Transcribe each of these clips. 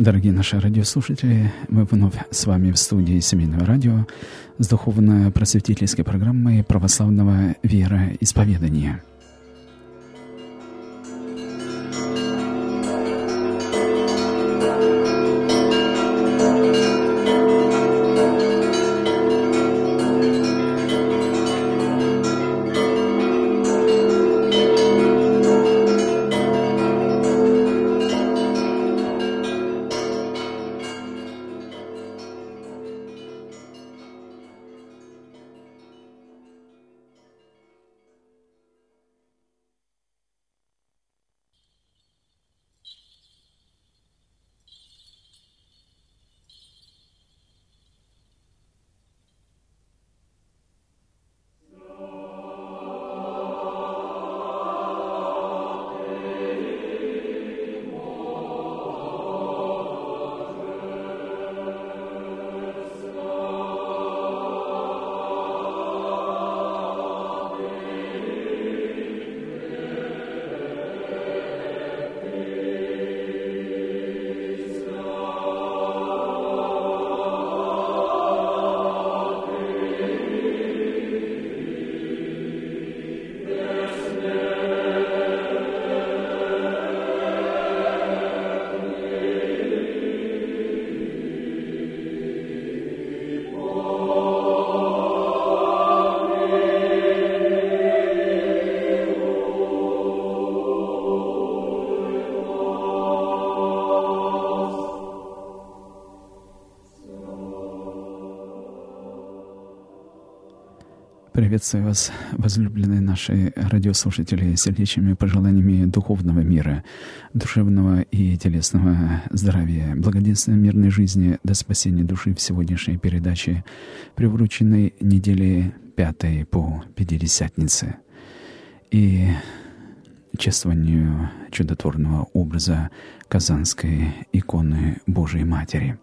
Дорогие наши радиослушатели, мы вновь с вами в студии Семейного радио с духовно-просветительской программой православного вероисповедания. Приветствую вас, возлюбленные наши радиослушатели, сердечными пожеланиями духовного мира, душевного и телесного здравия, благоденственной мирной жизни до спасения души в сегодняшней передаче, приуроченной неделе 5 по Пятидесятнице и чествованию чудотворного образа Казанской иконы Божией Матери.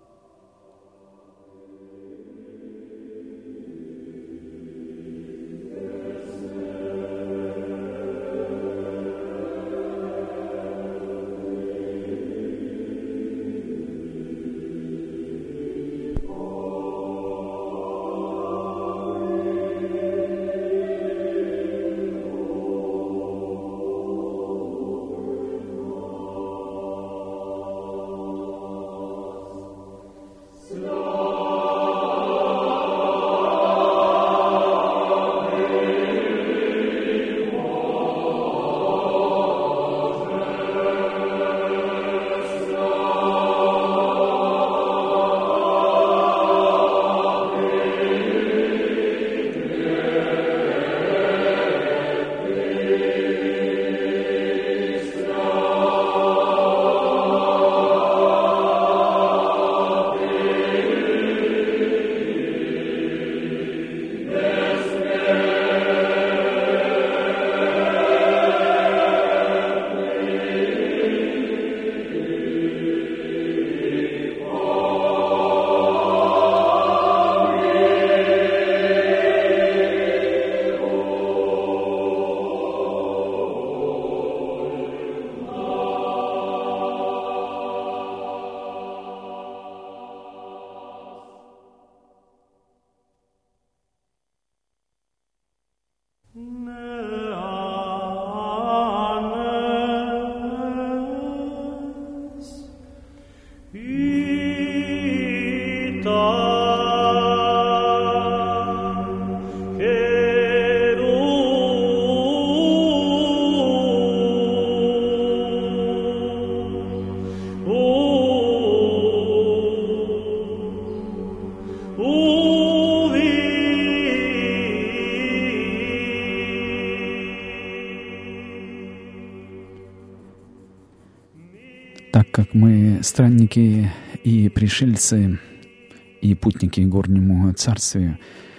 Так как мы странники и пришельцы, и путники горнему царствию,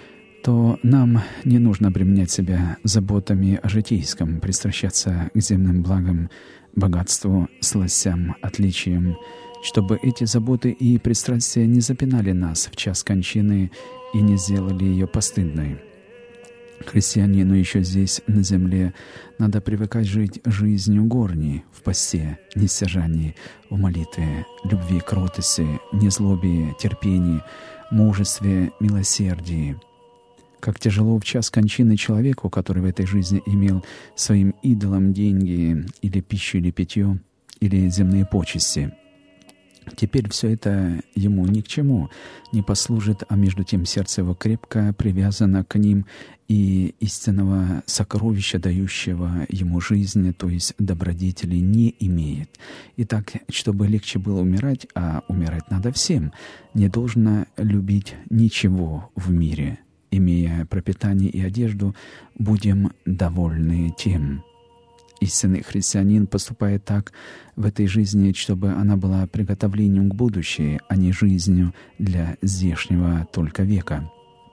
то нам не нужно обременять себя заботами о житейском, пристращаться к земным благам, богатству, сластям, отличиям, чтобы эти заботы и пристрастия не запинали нас в час кончины и не сделали ее постыдной. Христианину еще здесь, на земле, надо привыкать жить жизнью горней, в посте, нестяжании, в молитве, любви, кротости, незлобии, терпении, мужестве, милосердии. Как тяжело в час кончины человеку, который в этой жизни имел своим идолом деньги, или пищу, или питье, или земные почести. Теперь все это ему ни к чему не послужит, а между тем сердце его крепко привязано к ним, и истинного сокровища, дающего ему жизнь, то есть добродетели, не имеет. Итак, чтобы легче было умирать, а умирать надо всем, не должно любить ничего в мире. Имея пропитание и одежду, будем довольны тем. Истинный христианин поступает так в этой жизни, чтобы она была приготовлением к будущей, а не жизнью для здешнего только века.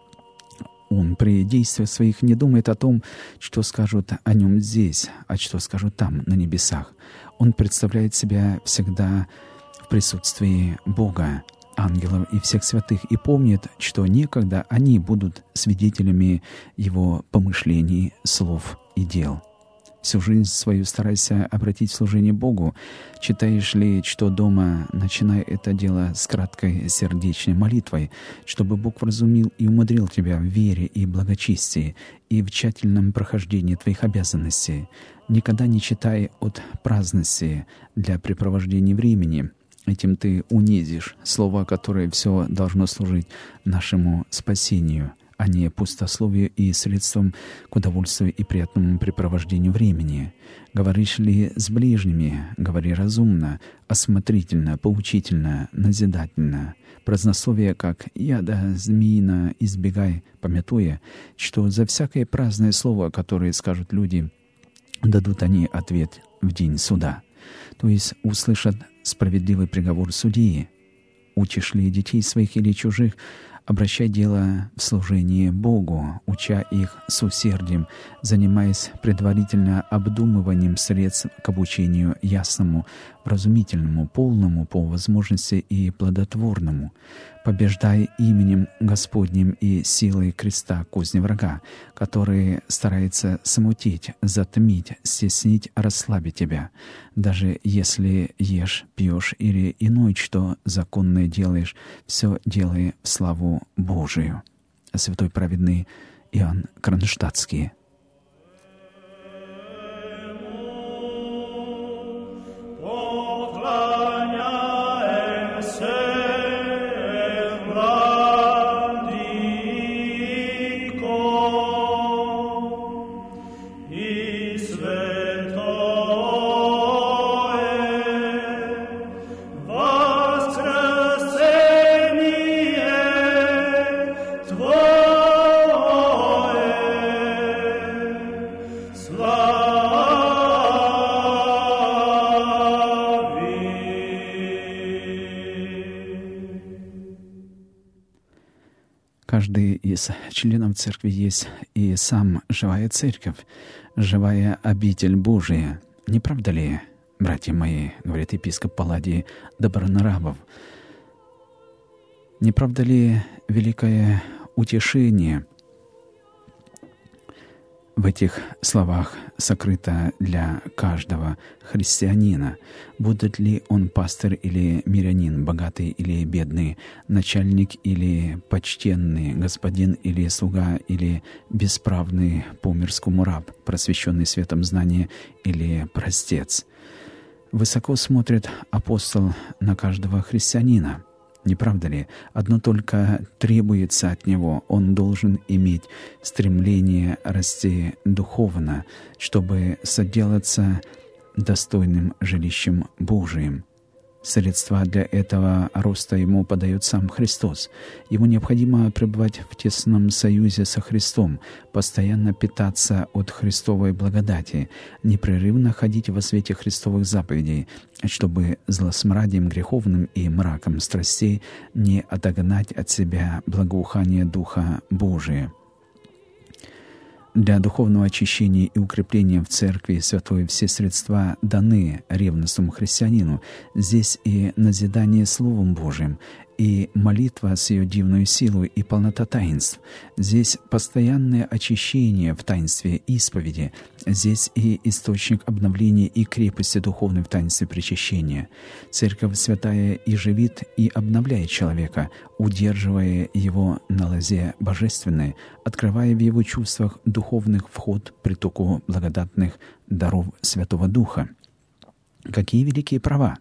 Он при действиях своих не думает о том, что скажут о нем здесь, а что скажут там, на небесах. Он представляет себя всегда в присутствии Бога, ангелов и всех святых, и помнит, что некогда они будут свидетелями его помышлений, слов и дел. Всю жизнь свою старайся обратить в служение Богу. Читаешь ли, что дома, начинай это дело с краткой сердечной молитвой, чтобы Бог вразумил и умудрил тебя в вере и благочестии и в тщательном прохождении твоих обязанностей. Никогда не читай от праздности для препровождения времени. Этим ты унизишь слово, которое все должно служить нашему спасению, а не пустословию и средством к удовольствию и приятному препровождению времени. Говоришь ли с ближними, говори разумно, осмотрительно, поучительно, назидательно. Празднословие, как яда змеина, избегай, памятуя, что за всякое праздное слово, которое скажут люди, дадут они ответ в день суда. То есть услышат справедливый приговор судьи. Учишь ли детей своих или чужих, обращай дело в служение Богу, уча их с усердием, занимаясь предварительно обдумыванием средств к обучению ясному, вразумительному, полному по возможности и плодотворному. Побеждай именем Господним и силой креста козни врага, который старается смутить, затмить, стеснить, расслабить тебя. Даже если ешь, пьешь или иное, что законное делаешь, все делай в славу Божию. Святой праведный Иоанн Кронштадтский. Каждый из членов церкви есть и сам живая церковь, живая обитель Божия. Не правда ли, братья мои, говорит епископ Палладий Добронравов, не правда ли великое утешение в этих словах сокрыто для каждого христианина? Будет ли он пастырь или мирянин, богатый или бедный, начальник или почтенный, господин или слуга, или бесправный по мирскому раб, просвещенный светом знания или простец? Высоко смотрит апостол на каждого христианина. Не правда ли? Одно только требуется от него. Он должен иметь стремление расти духовно, чтобы соделаться достойным жилищем Божиим. Средства для этого роста ему подает сам Христос. Ему необходимо пребывать в тесном союзе со Христом, постоянно питаться от Христовой благодати, непрерывно ходить во свете Христовых заповедей, чтобы злосмрадием греховным и мраком страстей не отогнать от себя благоухание Духа Божия. Для духовного очищения и укрепления в Церкви Святой все средства даны ревностному христианину. Здесь и назидание Словом Божиим, и молитва с ее дивной силой и полнота таинств. Здесь постоянное очищение в таинстве исповеди. Здесь и источник обновления и крепости духовной в таинстве причащения. Церковь святая и живит, и обновляет человека, удерживая его на лозе божественной, открывая в его чувствах духовных вход притоку благодатных даров Святого Духа. Какие великие права!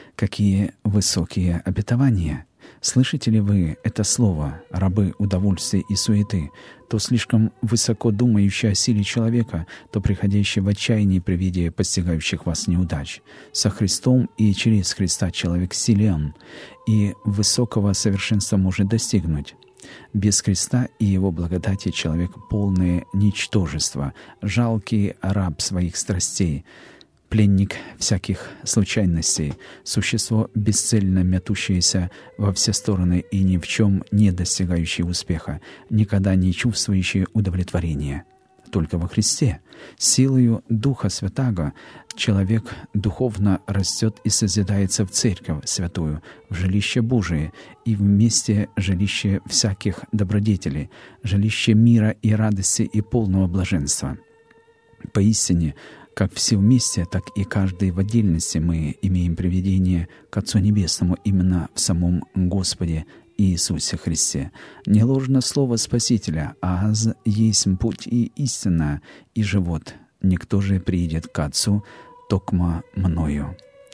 Какие высокие обетования! Слышите ли вы это слово, рабы удовольствия и суеты, то слишком высоко думающие о силе человека, то приходящие в отчаяние при виде постигающих вас неудач? Со Христом и через Христа человек силен, и высокого совершенства может достигнуть. Без Христа и Его благодати человек полное ничтожество, жалкий раб своих страстей, пленник всяких случайностей, существо бесцельно мятущееся во все стороны и ни в чем не достигающее успеха, никогда не чувствующее удовлетворения. Только во Христе, силою Духа Святаго, человек духовно растет и созидается в Церковь Святую, в жилище Божие и в месте жилища всяких добродетелей, жилище мира и радости и полного блаженства. Поистине, как все вместе, так и каждый в отдельности мы имеем приведение к Отцу Небесному именно в самом Господе Иисусе Христе. Не ложно слово Спасителя, аз есть путь и истина, и живот. Никто же приидет к Отцу, токмо мною.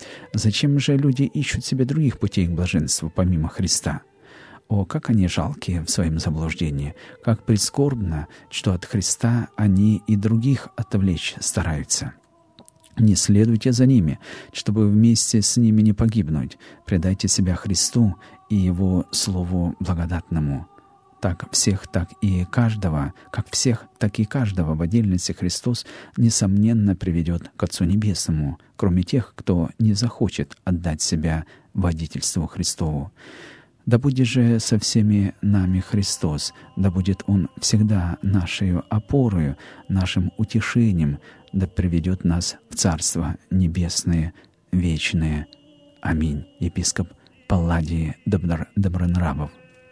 Зачем же люди ищут себе других путей к блаженству, помимо Христа? О, как они жалкие в своем заблуждении! Как прискорбно, что от Христа они и других отвлечь стараются. Не следуйте за ними, чтобы вместе с ними не погибнуть. Предайте себя Христу и Его Слову благодатному. Так всех, так и каждого, как всех, так и каждого в отдельности Христос, несомненно, приведет к Отцу Небесному, кроме тех, кто не захочет отдать себя водительству Христову. Да будет же со всеми нами Христос, да будет Он всегда нашей опорою, нашим утешением, да приведет нас в Царство Небесное, вечное. Аминь. Епископ Палладий Добронравов.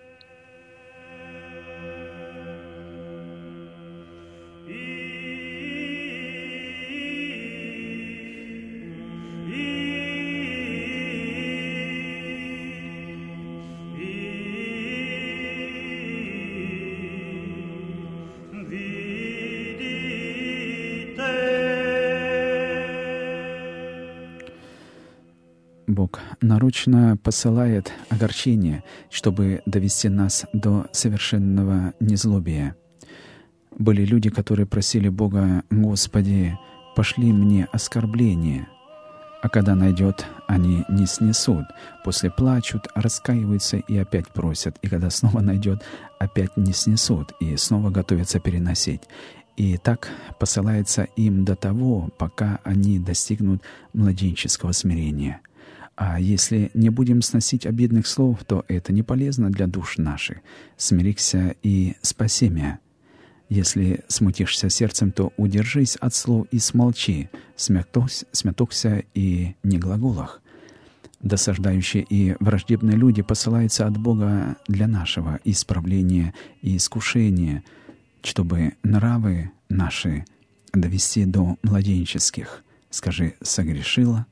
Бог нарочно посылает огорчение, чтобы довести нас до совершенного незлобия. Были люди, которые просили Бога: «Господи, пошли мне оскорбление». А когда найдет, они не снесут. После плачут, раскаиваются и опять просят. И когда снова найдет, опять не снесут и снова готовятся переносить. И так посылается им до того, пока они достигнут младенческого смирения. А если не будем сносить обидных слов, то это не полезно для душ наших. Смирихся и спасемя. Если смутишься сердцем, то удержись от слов и смолчи. Смятокся и не глаголах. Досаждающие и враждебные люди посылаются от Бога для нашего исправления и искушения, чтобы нравы наши довести до младенческих. Скажи: согрешила,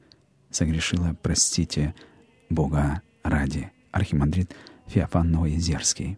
простите Бога ради. Архимандрит Феофан Новоезерский.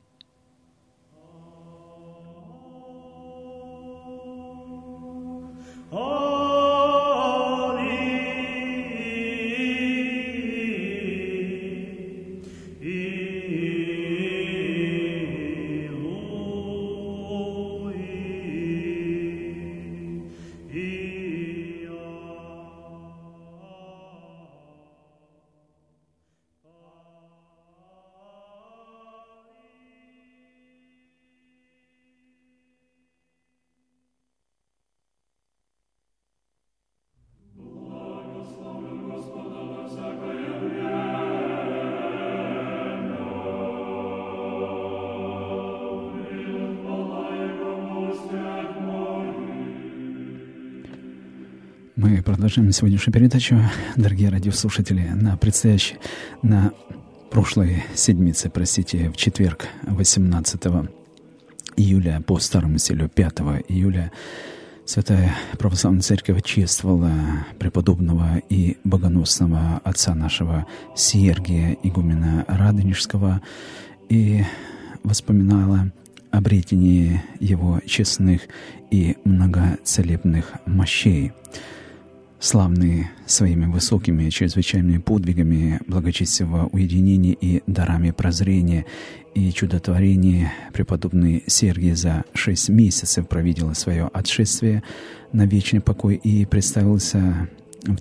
Мы продолжаем сегодняшнюю передачу, дорогие радиослушатели, на прошлой седмице, в четверг, 18 июля по старому стилю 5 июля, Святая Православная Церковь чествовала преподобного и богоносного отца нашего Сергия, игумена Радонежского, и воспоминала о бретении его честных и многоцелебных мощей. Славный своими высокими чрезвычайными подвигами благочестивого уединения и дарами прозрения и чудотворения преподобный Сергий за 6 месяцев провидел свое отшествие на вечный покой и представился в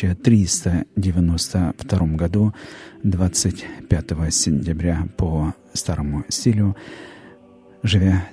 1392 году, 25 сентября по старому стилю, живя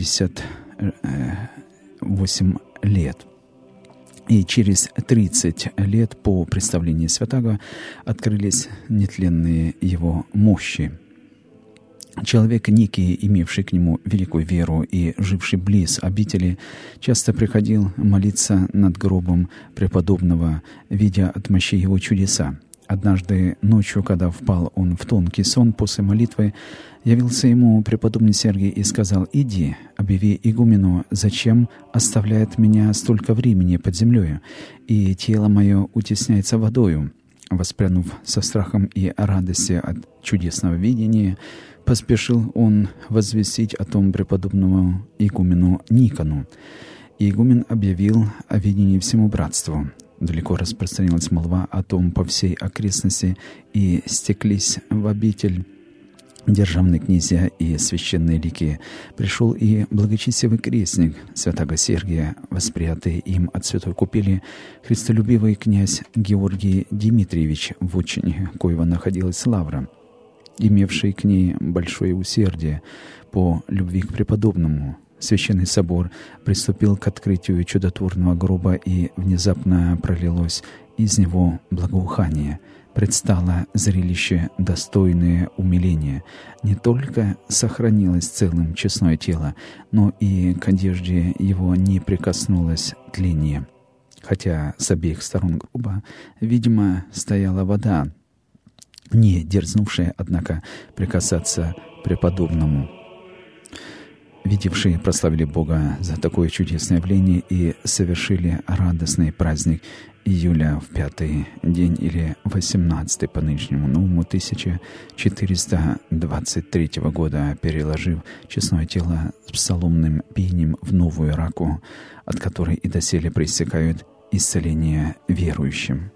78 лет. И через 30 лет по представлению святаго открылись нетленные его мощи. Человек некий, имевший к нему великую веру и живший близ обители, часто приходил молиться над гробом преподобного, видя от мощей его чудеса. Однажды ночью, когда впал он в тонкий сон после молитвы, явился ему преподобный Сергий и сказал: «Иди, объяви игумену, зачем оставляет меня столько времени под землею, и тело мое утесняется водою». Воспрянув со страхом и радостью от чудесного видения, поспешил он возвестить о том преподобному игумену Никону. И игумен объявил о видении всему братству. Далеко распространилась молва о том по всей окрестности, и стеклись в обитель державные князья и священные лики. Пришел и благочестивый крестник святаго Сергия, восприятый им от святой купели, христолюбивый князь Георгий Дмитриевич, в учине коего находилась лавра, имевший к ней большое усердие по любви к преподобному. Священный собор приступил к открытию чудотворного гроба, и внезапно пролилось из него благоухание. Предстало зрелище, достойное умиления. Не только сохранилось целым честное тело, но и к одежде его не прикоснулось тление. Хотя с обеих сторон гроба, видимо, стояла вода, не дерзнувшая, однако, прикасаться преподобному. Видевшие прославили Бога за такое чудесное явление и совершили радостный праздник июля в 5-й день, или 18-й по нынешнему новому 1423 года, переложив честное тело с псаломным пением в новую раку, от которой и доселе проистекают исцеления верующим.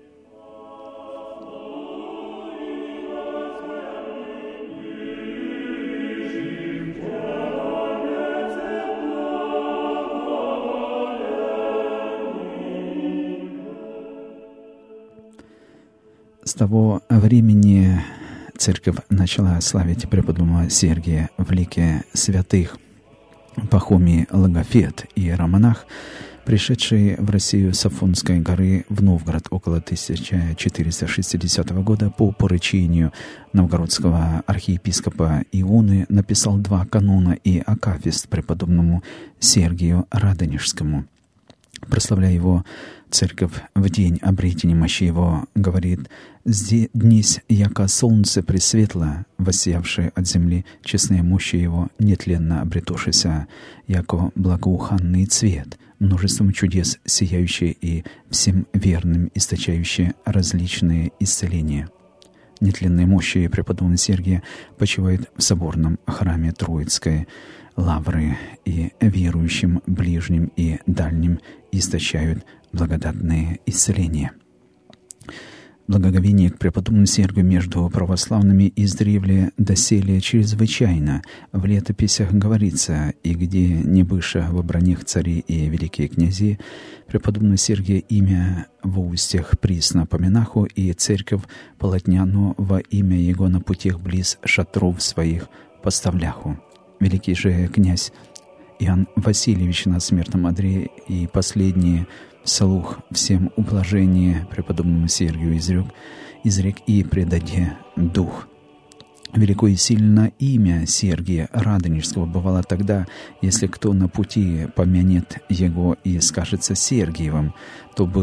С того времени Церковь начала славить преподобного Сергия в лике святых. Пахомий Логофет, иеромонах, пришедший в Россию с Афонской горы в Новгород около 1460 года по поручению новгородского архиепископа Ионы, написал 2 канона и акафист преподобному Сергию Радонежскому. Прославляя его, Церковь в день обретения мощи его говорит: «Днесь, яко солнце пресветло, воссиявшее от земли честные мощи его, нетленно обретушися, яко благоуханный цвет, множеством чудес сияющие и всем верным источающие различные исцеления». Нетленные мощи преподобного Сергия почивают в соборном храме Троицкой лавры, и верующим ближним и дальним источают благодатные исцеления. Благоговение к преподобному Сергию между православными издревле доселе чрезвычайно. В летописях говорится: «И где не быша в обранях цари и великие князи, преподобного Сергия имя во устях присно поминаху, и церковь полотняну во имя его на путях близ шатров своих поставляху». Великий же князь Иоанн Васильевич на смертном одре и последний вслух всем ублажение преподобному Сергию изрек и предаде дух. Велико и сильно имя Сергия Радонежского бывало тогда, если кто на пути помянет его и скажется Сергиевым, то был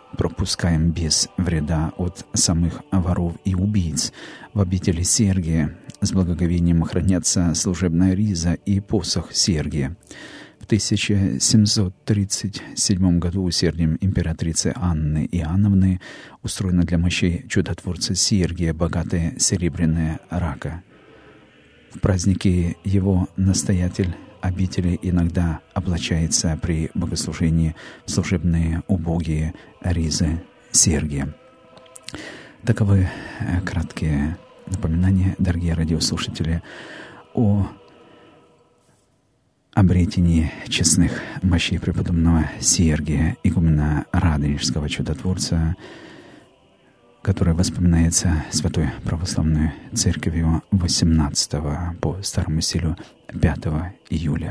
пропускаем без вреда от самых воров и убийц. В обители Сергия с благоговением хранятся служебная риза и посох Сергия. В 1737 году усердием императрицы Анны Иоанновны устроена для мощей чудотворца Сергия богатая серебряная рака. В праздники его настоятель обители иногда облачается при богослужении в служебные убогие ризы Сергия. Таковы краткие напоминания, дорогие радиослушатели, о обретении честных мощей преподобного Сергия, игумена Радонежского чудотворца, которое воспоминается Святой Православной Церковью 18 по старому стилю 5 июля.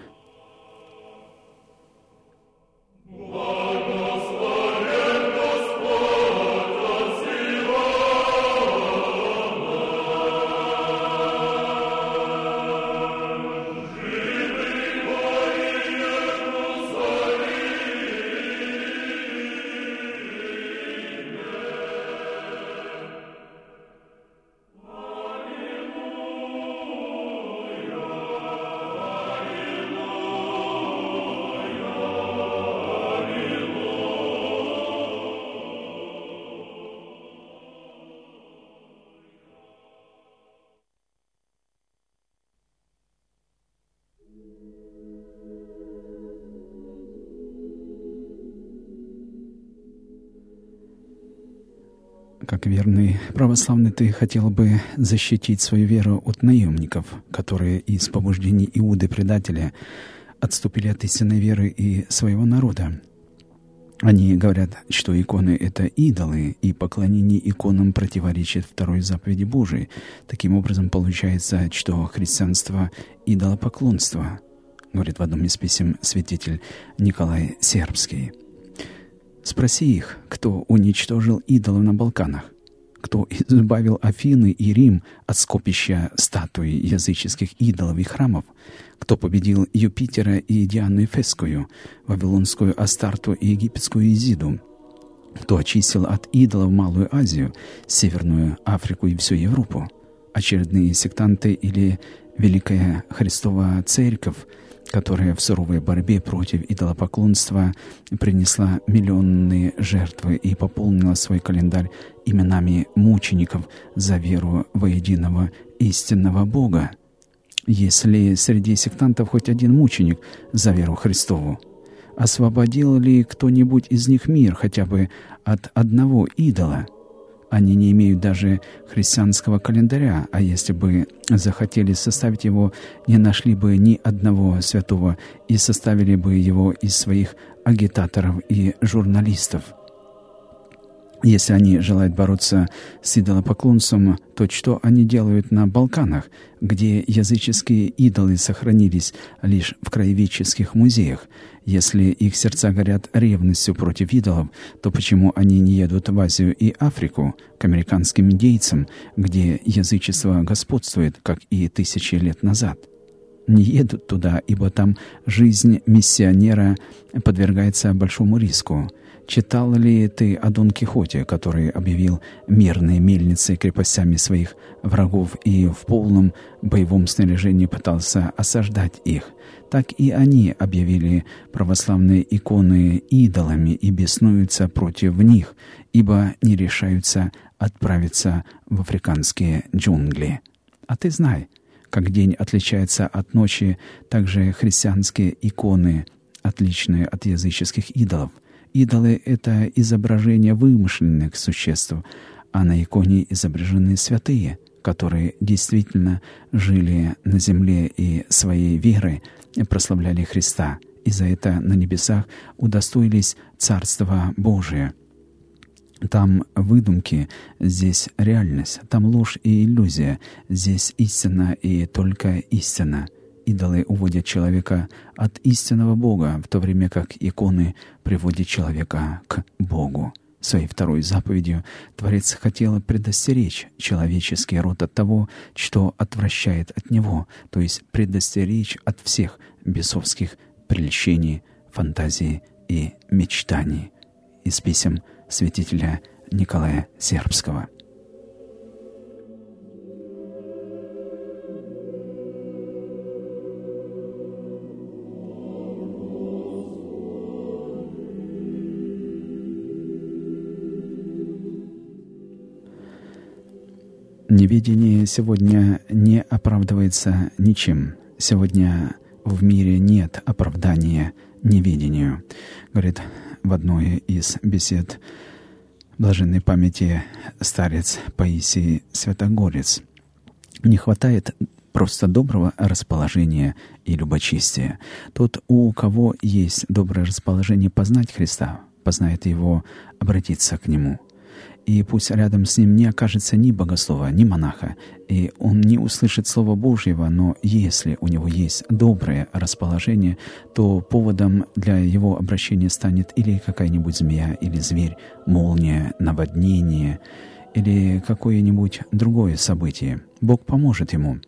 Как верный православный, ты хотел бы защитить свою веру от наемников, которые из побуждений Иуды-предателя отступили от истинной веры и своего народа. Они говорят, что иконы — это идолы, и поклонение иконам противоречит второй заповеди Божией. Таким образом, получается, что христианство — идолопоклонство, говорит в одном из писем святитель Николай Сербский. Спроси их, кто уничтожил идолов на Балканах, кто избавил Афины и Рим от скопища статуй языческих идолов и храмов, кто победил Юпитера и Диану Эфесскую, Вавилонскую Астарту и египетскую Изиду, кто очистил от идолов Малую Азию, Северную Африку и всю Европу. Очередные сектанты или Великая Христова Церковь, которая в суровой борьбе против идолопоклонства принесла миллионные жертвы и пополнила свой календарь именами мучеников за веру во единого истинного Бога. Есть ли среди сектантов хоть один мученик за веру Христову? Освободил ли кто-нибудь из них мир хотя бы от одного идола? Они не имеют даже христианского календаря, а если бы захотели составить его, не нашли бы ни одного святого и составили бы его из своих агитаторов и журналистов. Если они желают бороться с идолопоклонством, то что они делают на Балканах, где языческие идолы сохранились лишь в краеведческих музеях? Если их сердца горят ревностью против идолов, то почему они не едут в Азию и Африку, к американским индейцам, где язычество господствует, как и 1000 лет назад? Не едут туда, ибо там жизнь миссионера подвергается большому риску. Читал ли ты о Дон Кихоте, который объявил мирные мельницы крепостями своих врагов и в полном боевом снаряжении пытался осаждать их? Так и они объявили православные иконы идолами и беснуются против них, ибо не решаются отправиться в африканские джунгли. А ты знай, как день отличается от ночи, так же христианские иконы отличны от языческих идолов. Идолы — это изображения вымышленных существ, а на иконе изображены святые, которые действительно жили на земле и своей верой прославляли Христа, и за это на небесах удостоились Царства Божия. Там выдумки, здесь реальность, там ложь и иллюзия, здесь истина и только истина. Идолы уводят человека от истинного Бога, в то время как иконы приводят человека к Богу. Своей второй заповедью Творец хотел предостеречь человеческий род от того, что отвращает от него, то есть предостеречь от всех бесовских прельщений, фантазий и мечтаний. из писем святителя Николая Сербского. Неведение сегодня не оправдывается ничем. Сегодня в мире нет оправдания неведению, говорит в одной из бесед блаженной памяти старец Паисий Святогорец. Не хватает просто доброго расположения и любочестия. Тот, у кого есть доброе расположение познать Христа, познает Его, обратиться к Нему. И пусть рядом с ним не окажется ни богослова, ни монаха, и он не услышит Слова Божьего, но если у него есть доброе расположение, то поводом для его обращения станет или какая-нибудь змея, или зверь, молния, наводнение, или какое-нибудь другое событие. Бог поможет ему.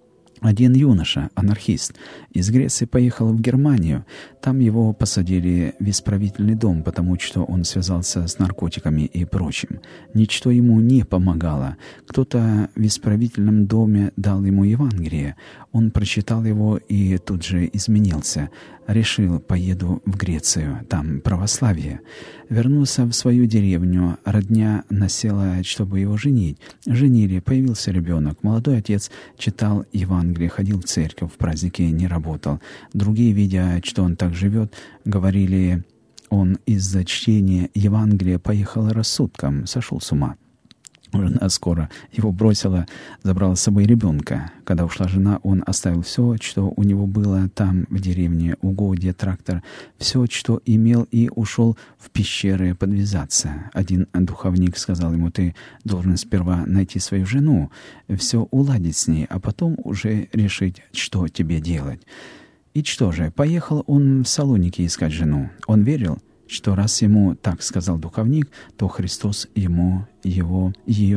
Один юноша, анархист, из Греции поехал в Германию. Там его посадили в исправительный дом, потому что он связался с наркотиками и прочим. Ничто ему не помогало. Кто-то в исправительном доме дал ему Евангелие. Он прочитал его и тут же изменился. Решил, поеду в Грецию, там православие. Вернулся в свою деревню, родня насела, чтобы его женить. Женили, появился ребенок. Молодой отец читал Евангелие, ходил в церковь, в праздники не работал. Другие, видя, что он так живет, говорили, он из-за чтения Евангелия поехал рассудком, сошел с ума. Жена скоро его бросила, забрала с собой ребенка. Когда ушла жена, он оставил все, что у него было там, в деревне, угодья, трактор, все, что имел, и ушел в пещеры подвязаться. Один духовник сказал ему: ты должен сперва найти свою жену, все уладить с ней, а потом уже решить, что тебе делать. И что же, поехал он в Салоники искать жену. Он верил, что раз ему так сказал духовник, то Христос ему ее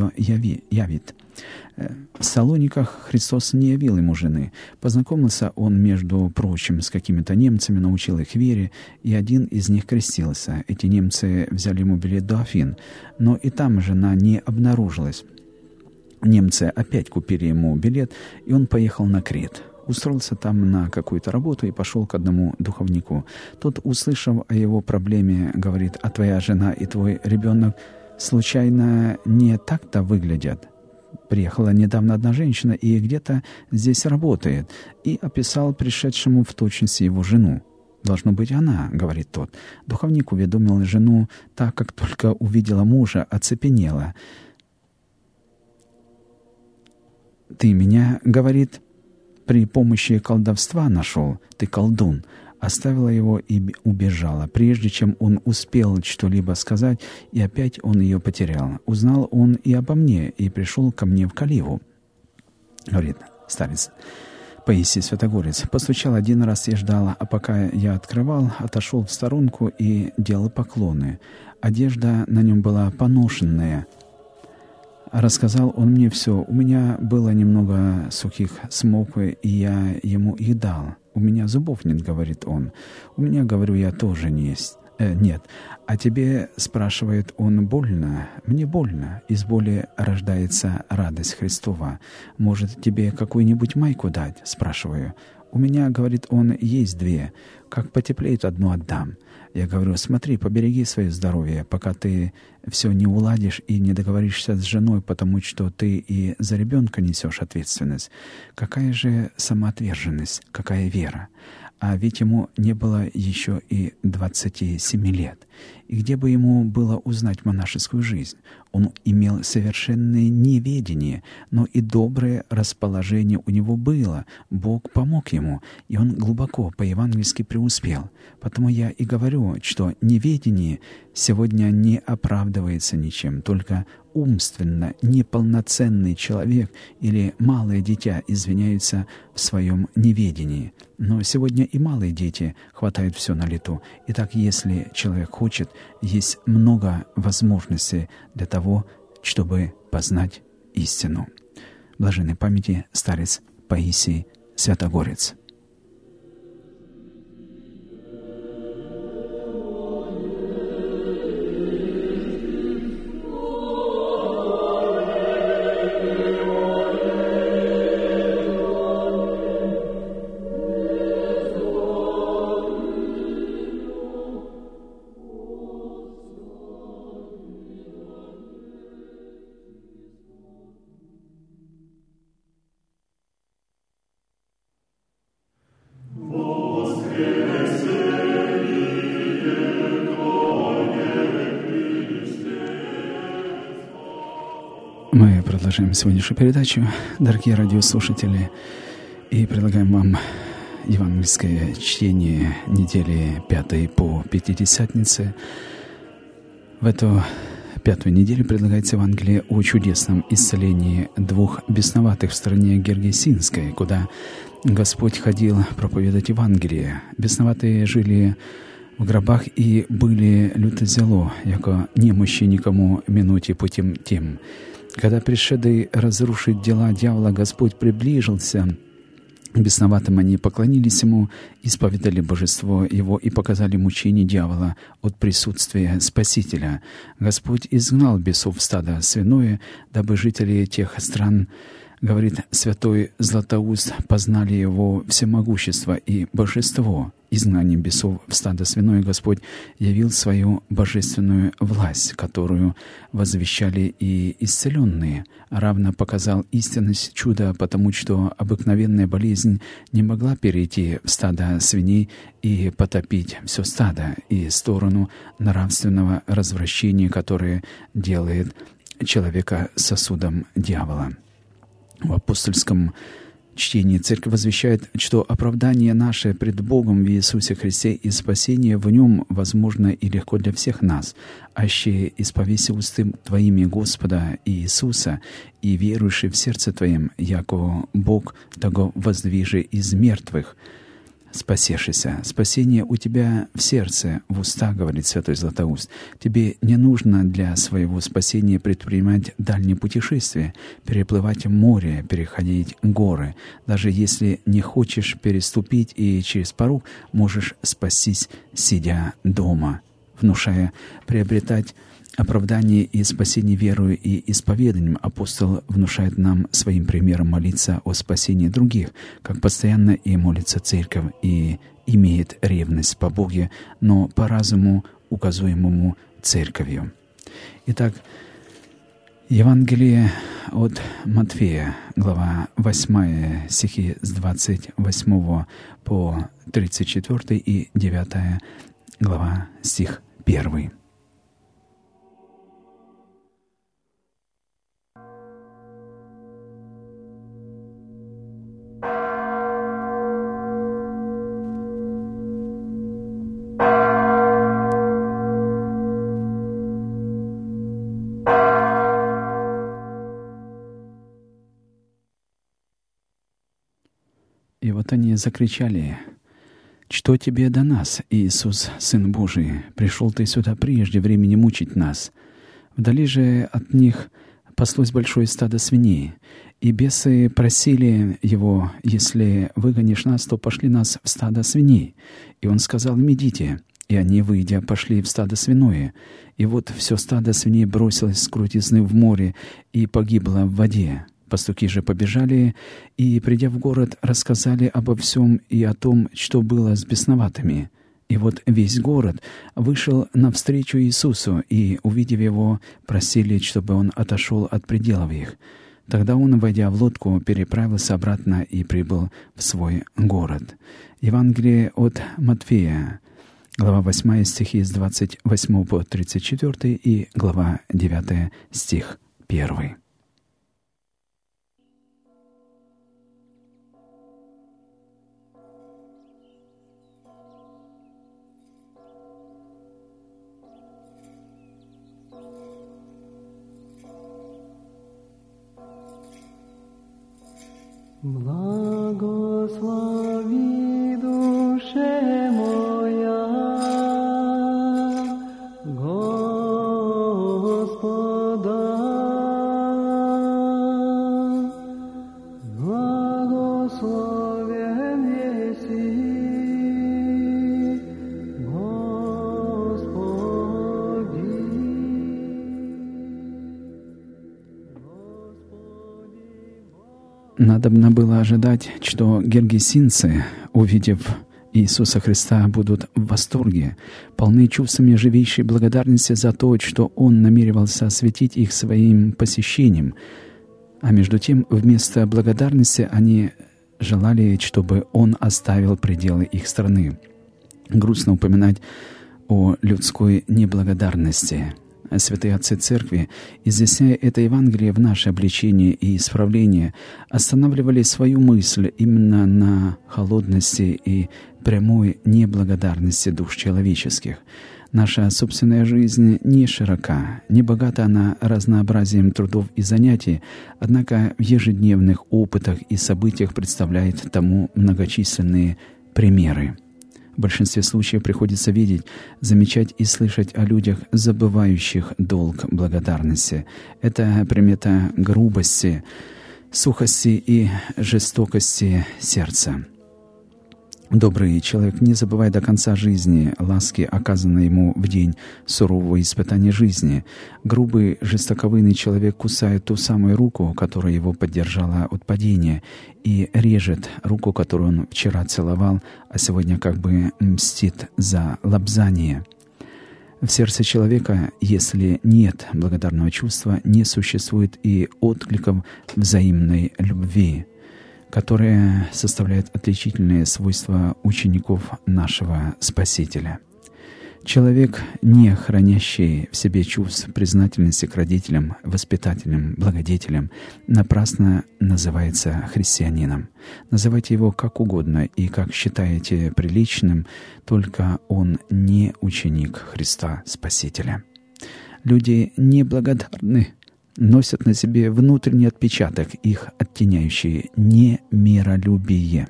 явит. В Салониках Христос не явил ему жены. Познакомился он, между прочим, с какими-то немцами, научил их вере, и один из них крестился. Эти немцы взяли ему билет до Афин, но и там жена не обнаружилась. Немцы опять купили ему билет, и он поехал на Крет. Устроился там на какую-то работу и пошел к одному духовнику. Тот, услышав о его проблеме, говорит: а твоя жена и твой ребенок случайно не так-то выглядят? Приехала недавно одна женщина и где-то здесь работает, и описал пришедшему в точности его жену. «Должно быть она», — говорит тот. Духовник уведомил жену, так как только увидела мужа, оцепенела. «Ты меня, — говорит, — при помощи колдовства нашел, ты колдун». Оставила его и убежала, прежде чем он успел что-либо сказать, и опять он ее потерял. Узнал он и обо мне, и пришел ко мне в Каливу. Говорит старец Паисий Святогорец: постучал один раз и ждал, а пока я открывал, отошел в сторонку и делал поклоны. Одежда на нем была поношенная. Рассказал он мне все. У меня было немного сухих смоквы, и я ему их дал. У меня зубов нет, говорит он. У меня, говорю, я тоже нет. А тебе, спрашивает он, больно? Мне больно. Из боли рождается радость Христова. Может, тебе какую-нибудь майку дать? Спрашиваю. У меня, говорит он, есть две. Как потеплеет, одну отдам. Я говорю: смотри, побереги свое здоровье, пока ты все не уладишь и не договоришься с женой, потому что ты и за ребенка несешь ответственность. Какая же самоотверженность, какая вера! А ведь ему не было еще и 27 лет. И где бы ему было узнать монашескую жизнь? Он имел совершенное неведение, но и доброе расположение у него было. Бог помог ему, и он глубоко по-евангельски преуспел. Потому я и говорю, что неведение сегодня не оправдывается ничем, только умственно неполноценный человек или малое дитя извиняются в своем неведении. Но сегодня и малые дети хватают все на лету. Итак, если человек хочет, есть много возможностей для того, чтобы познать истину. Блаженной памяти старец Паисий Святогорец. Мы продолжаем сегодняшнюю передачу, дорогие радиослушатели, и предлагаем вам евангельское чтение недели 5 по Пятидесятнице. В эту пятую неделю предлагается Евангелие о чудесном исцелении 2 бесноватых в стране Гергесинской, куда Господь ходил проповедовать Евангелие. Бесноватые жили в гробах и были люто зело, яко немощи никому минуте путем тем. Когда пришедший разрушить дела дьявола, Господь приближился к бесноватым, они поклонились Ему, исповедали божество Его и показали мучение дьявола от присутствия Спасителя. Господь изгнал бесов в стадо свиное, дабы жители тех стран, говорит святой Златоуст, познали Его всемогущество и божество. Изгнанием бесов в стадо свиное Господь явил свою божественную власть, которую возвещали и исцеленные, равно показал истинность чуда, потому что обыкновенная болезнь не могла перейти в стадо свиней и потопить все стадо, и сторону нравственного развращения, которое делает человека сосудом дьявола. В апостольском чтении Церковь возвещает, что оправдание наше пред Богом в Иисусе Христе и спасение в Нем возможно и легко для всех нас, аще исповеси усты Твоими Господа Иисуса и верующий в сердце Твоем, яко Бог того воздвиже из мертвых, спасешися. Спасение у тебя в сердце, в устах, говорит святой Златоуст. Тебе не нужно для своего спасения предпринимать дальние путешествия, переплывать море, переходить горы. Даже если не хочешь переступить и через порог, можешь спастись, сидя дома, внушая приобретать оправдание и спасение верою и исповеданием. Апостол внушает нам своим примером молиться о спасении других, как постоянно и молится Церковь, и имеет ревность по Боге, но по разуму, указуемому Церковью. Итак, Евангелие от Матфея, глава 8, стихи с 28 по 34 и 9 глава, стих 1. И вот они закричали: «Что тебе до нас, Иисус, Сын Божий? Пришел ты сюда прежде времени мучить нас». Вдали же от них паслось большое стадо свиней, и бесы просили его: «Если выгонишь нас, то пошли нас в стадо свиней». И он сказал им: «Идите». И они, выйдя, пошли в стадо свиное. И вот все стадо свиней бросилось с крутизны в море и погибло в воде. Пастухи же побежали и, придя в город, рассказали обо всем и о том, что было с бесноватыми. И вот весь город вышел навстречу Иисусу, и, увидев Его, просили, чтобы Он отошел от пределов их. Тогда Он, войдя в лодку, переправился обратно и прибыл в свой город. Евангелие от Матфея, глава 8, стихи с 28 по 34 и глава 9, стих 1. Благослови, душе моя, Господа, благословен еси, Господи. Надобно было ожидать, что гергесинцы, увидев Иисуса Христа, будут в восторге, полны чувствами живейшей благодарности за то, что Он намеревался осветить их своим посещением. А между тем, вместо благодарности они желали, чтобы Он оставил пределы их страны. Грустно упоминать о людской неблагодарности. Святые отцы Церкви, изъясняя это Евангелие в наше обличение и исправление, останавливали свою мысль именно на холодности и прямой неблагодарности душ человеческих. Наша собственная жизнь не широка, не богата она разнообразием трудов и занятий, однако в ежедневных опытах и событиях представляет тому многочисленные примеры. В большинстве случаев приходится видеть, замечать и слышать о людях, забывающих долг благодарности. Это примета грубости, сухости и жестокости сердца. Добрый человек не забывает до конца жизни ласки, оказанной ему в день сурового испытания жизни. Грубый, жестоковыйный человек кусает ту самую руку, которая его поддержала от падения, и режет руку, которую он вчера целовал, а сегодня как бы мстит за лобзание. В сердце человека, если нет благодарного чувства, не существует и откликов взаимной любви, которые составляют отличительные свойства учеников нашего Спасителя. Человек, не хранящий в себе чувств признательности к родителям, воспитателям, благодетелям, напрасно называется христианином. Называйте его как угодно и как считаете приличным, только он не ученик Христа Спасителя. Люди неблагодарны, носят на себе внутренний отпечаток, их оттеняющий немиролюбие.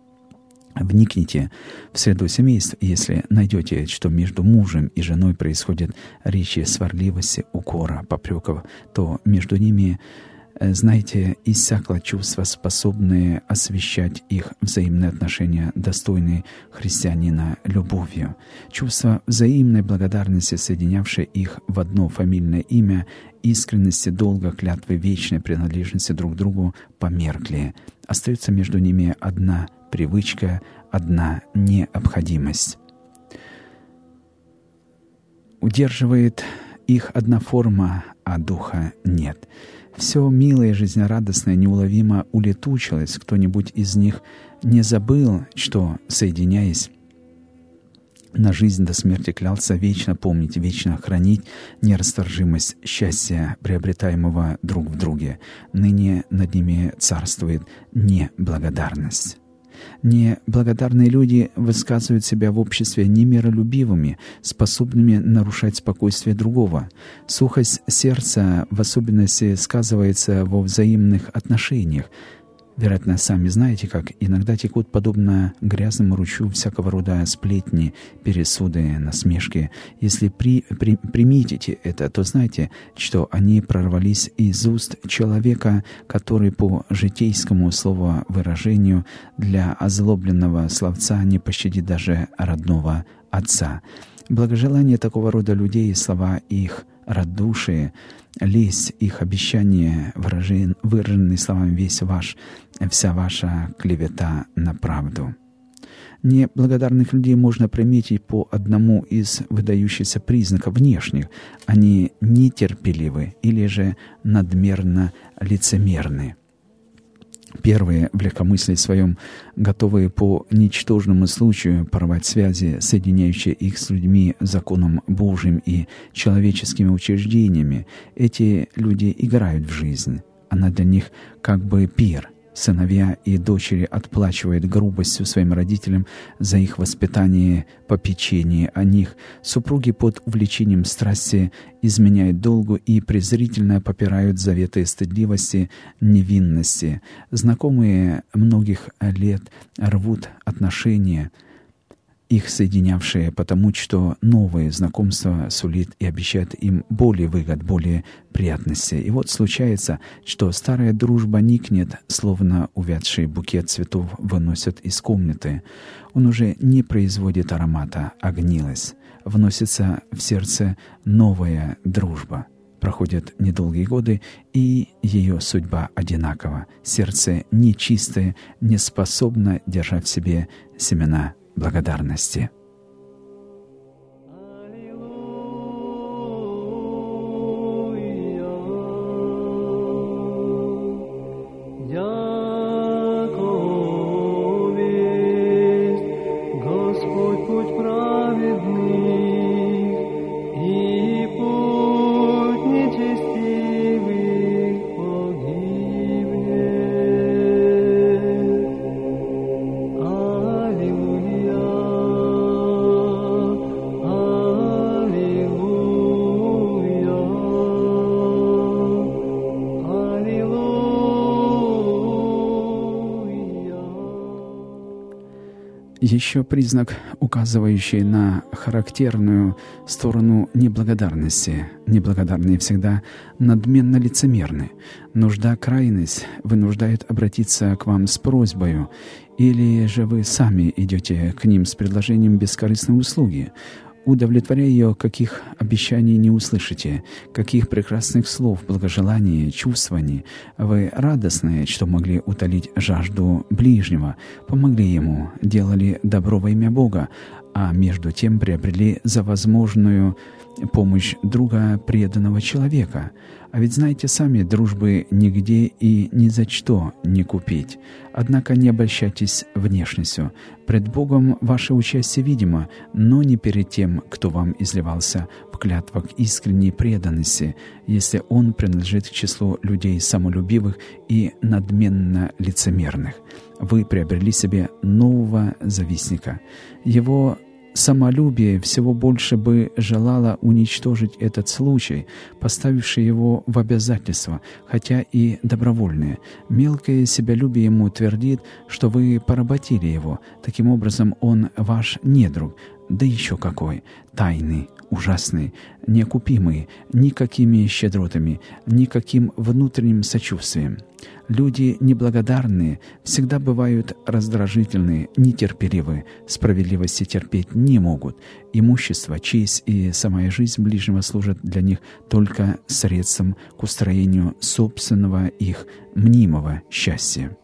Вникните в среду семейств, если найдете, что между мужем и женой происходят речи сварливости, укора, попреков, то между ними, знаете, иссякло чувство, способное освещать их взаимные отношения, достойные христианина любовью. Чувство взаимной благодарности, соединявшее их в одно фамильное имя, искренности, долга, клятвы, вечной принадлежности друг к другу, померкли. Остается между ними одна привычка, одна необходимость. Удерживает их одна форма, а духа нет. Все милое, жизнерадостное неуловимо улетучилось. Кто-нибудь из них не забыл, что, соединяясь на жизнь до смерти, клялся вечно помнить, вечно хранить нерасторжимость счастья, приобретаемого друг в друге. Ныне над ними царствует неблагодарность. Неблагодарные люди высказывают себя в обществе немиролюбивыми, способными нарушать спокойствие другого. Сухость сердца в особенности сказывается во взаимных отношениях. Вероятно, сами знаете, как иногда текут подобно грязному ручью всякого рода сплетни, пересуды, насмешки. Если примите это, то знайте, что они прорвались из уст человека, который по житейскому слововыражению для озлобленного словца не пощадит даже родного отца. Благожелание такого рода людей, слова их радушие, лесть их обещания, выраженные словами вся ваша клевета на правду. Неблагодарных людей можно приметить по одному из выдающихся признаков внешних. Они нетерпеливы или же надмерно лицемерны. Первые, в легкомыслии своем, готовые по ничтожному случаю порвать связи, соединяющие их с людьми, законом Божьим и человеческими учреждениями. Эти люди играют в жизнь. Она для них как бы пир. Сыновья и дочери отплачивают грубостью своим родителям за их воспитание, попечение о них. Супруги под увлечением страсти изменяют долгу и презрительно попирают заветы стыдливости, невинности. Знакомые многих лет рвут отношения, их соединявшие, потому что новое знакомство сулит и обещает им более выгод, более приятностей. И вот случается, что старая дружба никнет, словно увядший букет цветов выносят из комнаты. Он уже не производит аромата, а гнилость. Вносится в сердце новая дружба. Проходят недолгие годы, и ее судьба одинакова. Сердце нечистое, не способно держать в себе семена благодарности. Господь путь Еще признак, указывающий на характерную сторону неблагодарности. Неблагодарные всегда надменно лицемерны. Нужда, крайность вынуждает обратиться к вам с просьбою, или же вы сами идете к ним с предложением бескорыстной услуги. Удовлетворяя ее, каких обещаний не услышите, каких прекрасных слов, благожеланий, чувствований. Вы радостные, что могли утолить жажду ближнего, помогли ему, делали добро во имя Бога, а между тем приобрели за возможную помощь друга преданного человека. А ведь знаете сами, дружбы нигде и ни за что не купить. Однако не обольщайтесь внешностью. Пред Богом ваше участие видимо, но не перед тем, кто вам изливался в клятвах искренней преданности, если он принадлежит к числу людей самолюбивых и надменно лицемерных. Вы приобрели себе нового завистника. Его самолюбие всего больше бы желало уничтожить этот случай, поставивший его в обязательство, хотя и добровольное. Мелкое себялюбие ему твердит, что вы поработили его. Таким образом, он ваш недруг. Да еще какой! Тайный, ужасный, неокупимый никакими щедротами, никаким внутренним сочувствием. Люди неблагодарные всегда бывают раздражительны, нетерпеливы, справедливости терпеть не могут. Имущество, честь и самая жизнь ближнего служат для них только средством к устроению собственного их мнимого счастья.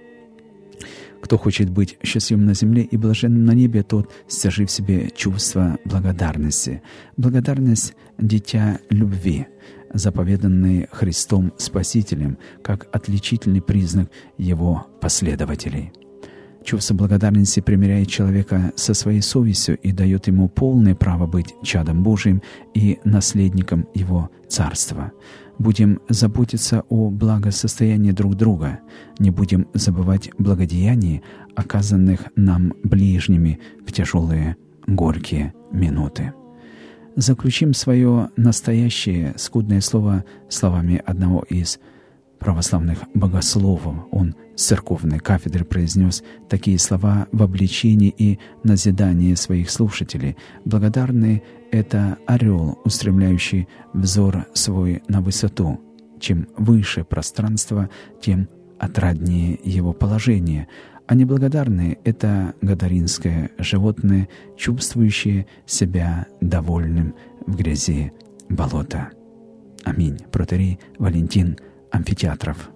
Кто хочет быть счастливым на земле и блаженным на небе, тот стяжи в себе чувство благодарности. Благодарность — дитя любви, заповеданный Христом Спасителем, как отличительный признак Его последователей. Чувство благодарности примиряет человека со своей совестью и дает ему полное право быть чадом Божиим и наследником Его Царства. Будем заботиться о благосостоянии друг друга, не будем забывать благодеяний, оказанных нам ближними в тяжелые, горькие минуты. Заключим свое настоящее скудное слово словами одного из православных богословов. Он с церковной кафедры произнес такие слова в обличении и назидании своих слушателей. Благодарный — это орел, устремляющий взор свой на высоту. Чем выше пространство, тем отраднее его положение. А неблагодарные — это гадаринское животное, чувствующее себя довольным в грязи болота. Аминь. Протоиерей Валентин Амфитеатров.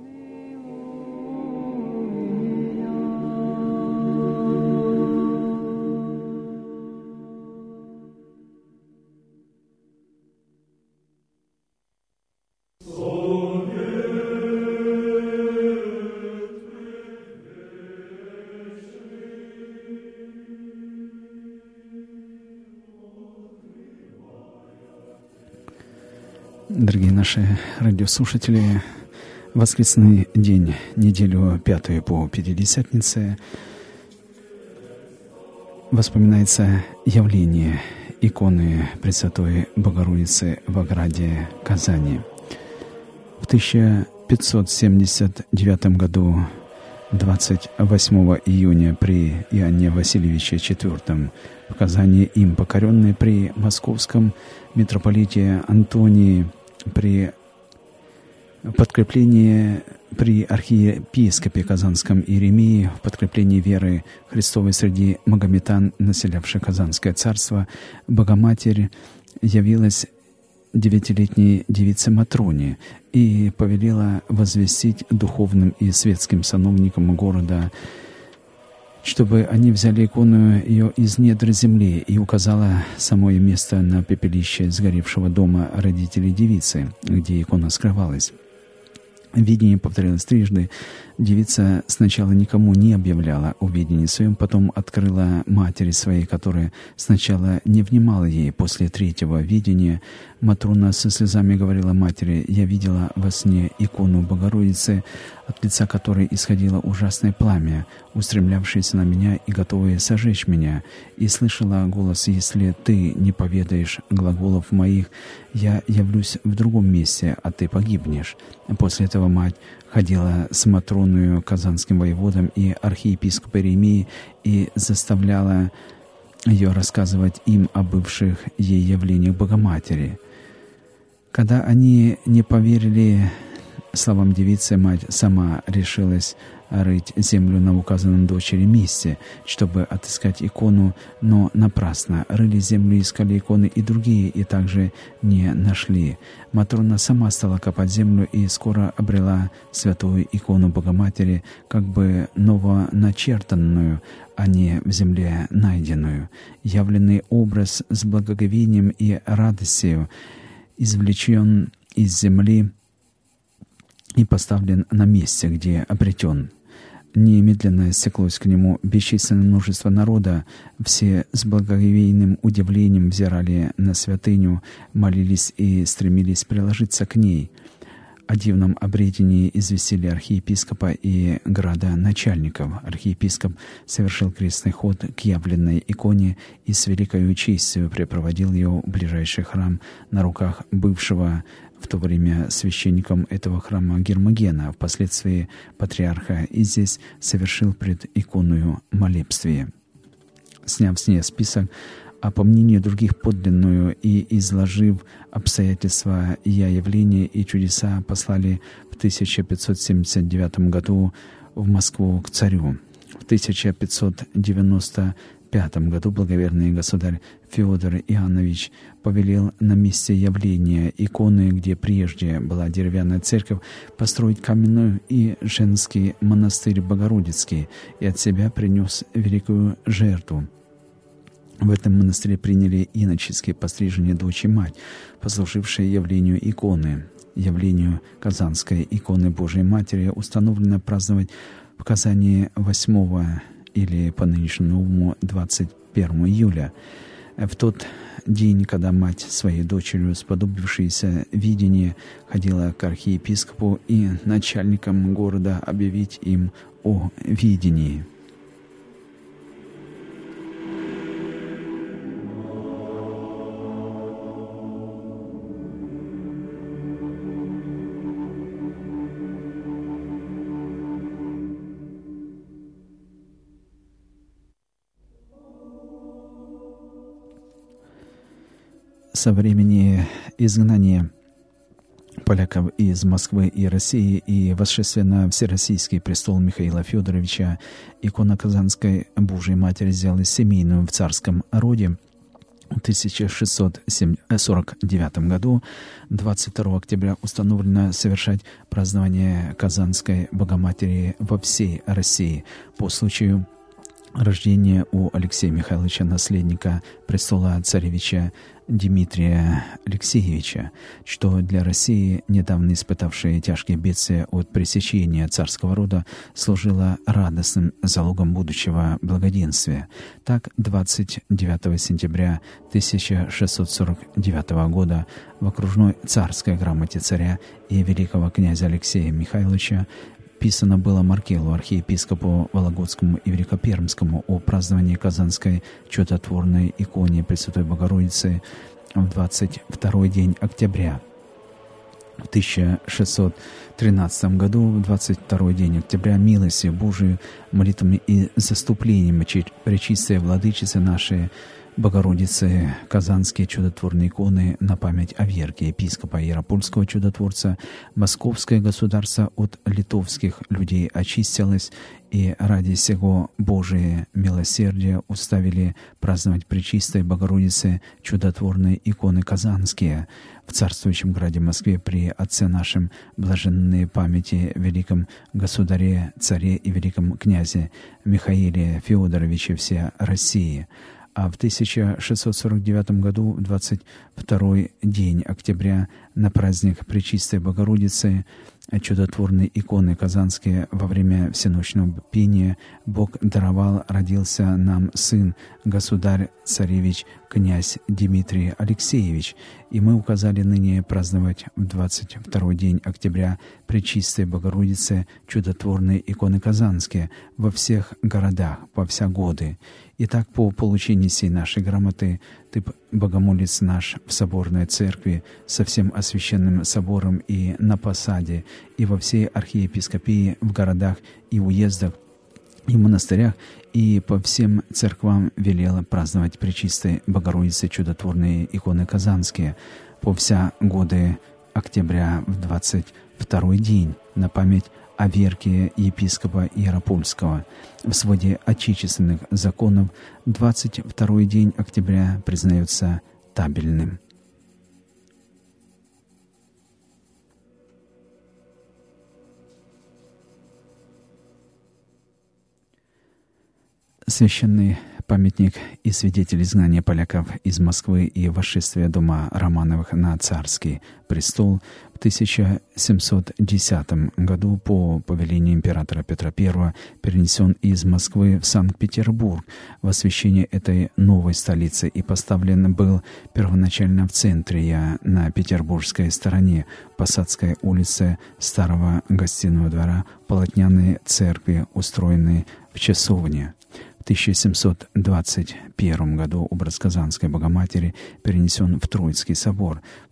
Дорогие наши радиослушатели, воскресный день, неделю 5 по Пятидесятнице, воспоминается явление иконы Пресвятой Богородицы в ограде Казани. В 1579 году, 28 июня, при Иоанне Васильевиче IV в Казани, им покоренной, при московском митрополите Антонии, при подкреплении при архиепископе Казанском Иеремии, в подкреплении веры Христовой среди магометан, населявших Казанское царство, Богоматерь явилась 9-летней девице Матроне и повелела возвестить духовным и светским сановникам города, чтобы они взяли икону ее из недр земли, и указала самое место на пепелище сгоревшего дома родителей девицы, где икона скрывалась. Видение повторилось трижды. Девица сначала никому не объявляла о видении своем, потом открыла матери своей, которая сначала не внимала ей. После третьего видения Матрона со слезами говорила матери: «Я видела во сне икону Богородицы, от лица которой исходило ужасное пламя. устремлявшиеся на меня и готовые сожечь меня. И слышала голос: «Если ты не поведаешь глаголов моих, я явлюсь в другом месте, а ты погибнешь». После этого мать ходила с Матроною, казанским воеводом и архиепископом Иеремией и заставляла ее рассказывать им о бывших ей явлениях Богоматери. Когда они не поверили словам девицы, мать сама решилась рыть землю на указанном дочери месте, чтобы отыскать икону, но напрасно. Рыли землю, искали иконы и другие, и также не нашли. Матрона сама стала копать землю и скоро обрела святую икону Богоматери, как бы новоначертанную, а не в земле найденную. Явленный образ с благоговением и радостью извлечен из земли и поставлен на месте, где обретен. Немедленно стеклось к нему бесчисленное множество народа. Все с благоговейным удивлением взирали на святыню, молились и стремились приложиться к ней. О дивном обретении известили архиепископа и градоначальников. Архиепископ совершил крестный ход к явленной иконе и с великою честью препроводил ее в ближайший храм на руках бывшего в то время священником этого храма Гермогена, впоследствии патриарха, и здесь совершил пред иконою молебствие. Сняв с ней список, а по мнению других подлинную, и изложив обстоятельства ее явления и чудеса, послали в 1579 году в Москву к царю. В 1595 году благоверный государь Феодор Иоаннович повелел на месте явления иконы, где прежде была деревянная церковь, построить каменную и женский монастырь Богородицкий, и от себя принес великую жертву. В этом монастыре приняли иноческие пострижение дочь и мать, послужившие явлению иконы. Явлению Казанской иконы Божией Матери установлено праздновать в Казани 8 или по нынешнему 21 июля. В тот день, когда мать своей дочерью, сподобившейся видение, ходила к архиепископу и начальникам города объявить им о видении. Со времени изгнания поляков из Москвы и России и восшествия на Всероссийский престол Михаила Федоровича икона Казанской Божией Матери сделалась семейную в царском роде. В 1649 году, 22 октября, установлено совершать празднование Казанской Богоматери во всей России по случаю рождения у Алексея Михайловича, наследника престола царевича Дмитрия Алексеевича, что для России, недавно испытавшей тяжкие бедствия от пресечения царского рода, служило радостным залогом будущего благоденствия. Так, 29 сентября 1649 года в окружной царской грамоте царя и великого князя Алексея Михайловича писано было Маркелу, архиепископу Вологодскому и Великопермскому, о праздновании Казанской чудотворной иконе Пресвятой Богородицы в 22 день октября. В 1613 году, в 22 день октября, милостью Божию, молитвами и заступлениями Пречистой Владычицы нашей Богородицы Казанские чудотворные иконы на память о Верке, епископа Яропольского чудотворца, Московское государство от литовских людей очистилось, и ради сего Божие милосердие уставили праздновать Пречистой Богородицы чудотворные иконы казанские в царствующем граде Москве при отце нашем блаженной памяти великом государе, царе и великом князе Михаиле Феодоровиче всей России. А в 1649 году, в 22 день октября, на праздник Пречистой Богородицы, чудотворные иконы казанские во время всеночного пения Бог даровал, родился нам сын, государь-царевич, князь Дмитрий Алексеевич, и мы указали ныне праздновать в 22 день октября Пречистой Богородицы чудотворные иконы казанские во всех городах, во вся годы. Итак, по получении сей нашей грамоты ты, богомолец наш, в соборной церкви со всем освященным собором и на посаде, и во всей архиепископии, в городах и уездах, и в монастырях, и по всем церквам велела праздновать Пречистой Богородицы чудотворные иконы казанские по вся годы октября в 22 день на память о Верке епископа Яропольского. В своде отечественных законов 22 день октября признается табельным. Священный памятник и свидетель изгнания поляков из Москвы и восшествия дома Романовых на царский престол в 1710 году по повелению императора Петра I перенесен из Москвы в Санкт-Петербург в освящение этой новой столицы и поставлен был первоначально в центре, на петербургской стороне, Посадской улице Старого Гостиного двора, полотняной церкви, устроенной в часовне. В 1721 году образ Казанской Богоматери перенесен в Троицкий собор. В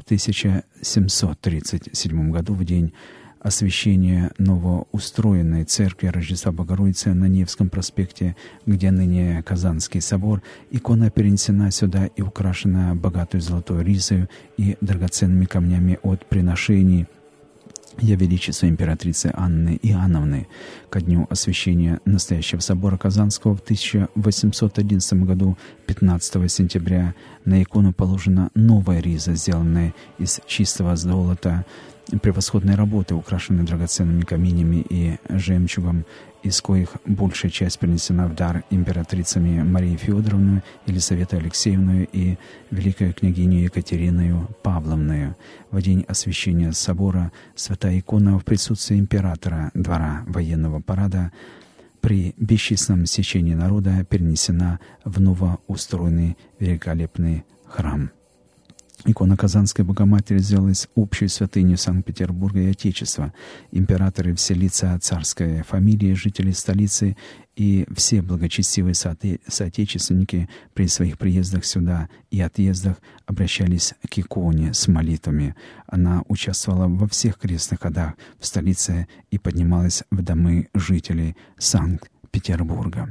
1737 году, в день освящения новоустроенной церкви Рождества Богородицы на Невском проспекте, где ныне Казанский собор, икона перенесена сюда и украшена богатой золотой ризою и драгоценными камнями от приношений Ее Величества императрицы Анны Иоанновны. Ко дню освящения настоящего собора Казанского в 1811 году, 15 сентября, на икону положена новая риза, сделанная из чистого золота, превосходной работы, украшенной драгоценными каменями и жемчугом, из коих большая часть принесена в дар императрицами Марией Федоровной, Елисаветой Алексеевной и великой княгиней Екатериной Павловной. В день освящения собора святая икона в присутствии императора двора военного парада при бесчисленном стечении народа перенесена в новоустроенный великолепный храм. Икона Казанской Богоматери сделалась общей святыней Санкт-Петербурга и Отечества. Императоры, все лица царской фамилии, жители столицы и все благочестивые соотечественники при своих приездах сюда и отъездах обращались к иконе с молитвами. Она участвовала во всех крестных ходах в столице и поднималась в домы жителей Санкт-Петербурга.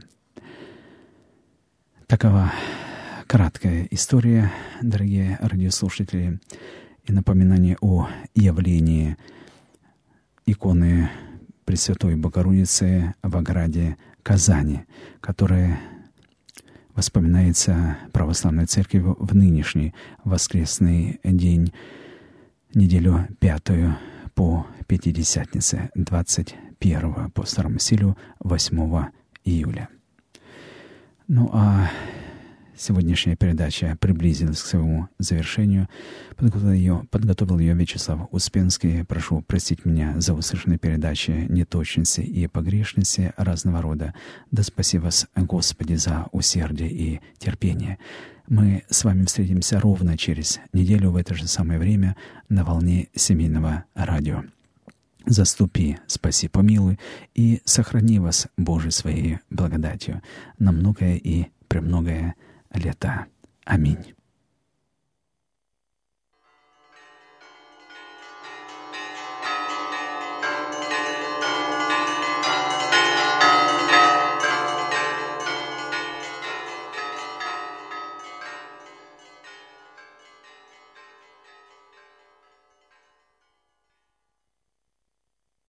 Такова краткая история, дорогие радиослушатели, и напоминание о явлении иконы Пресвятой Богородицы в ограде Казани, которая воспоминается православной церковью в нынешний воскресный день, неделю 5 по Пятидесятнице, 21 по Старому стилю, 8 июля. Ну а сегодняшняя передача приблизилась к своему завершению. Подготовил ее Вячеслав Успенский. Прошу простить меня за услышанные передачи, неточности и погрешности разного рода. Да спаси вас, Господи, за усердие и терпение. Мы с вами встретимся ровно через неделю в это же самое время на волне семейного радио. Заступи, спаси, помилуй и сохрани вас, Боже, своей благодатью на многое и премногое лета. Аминь.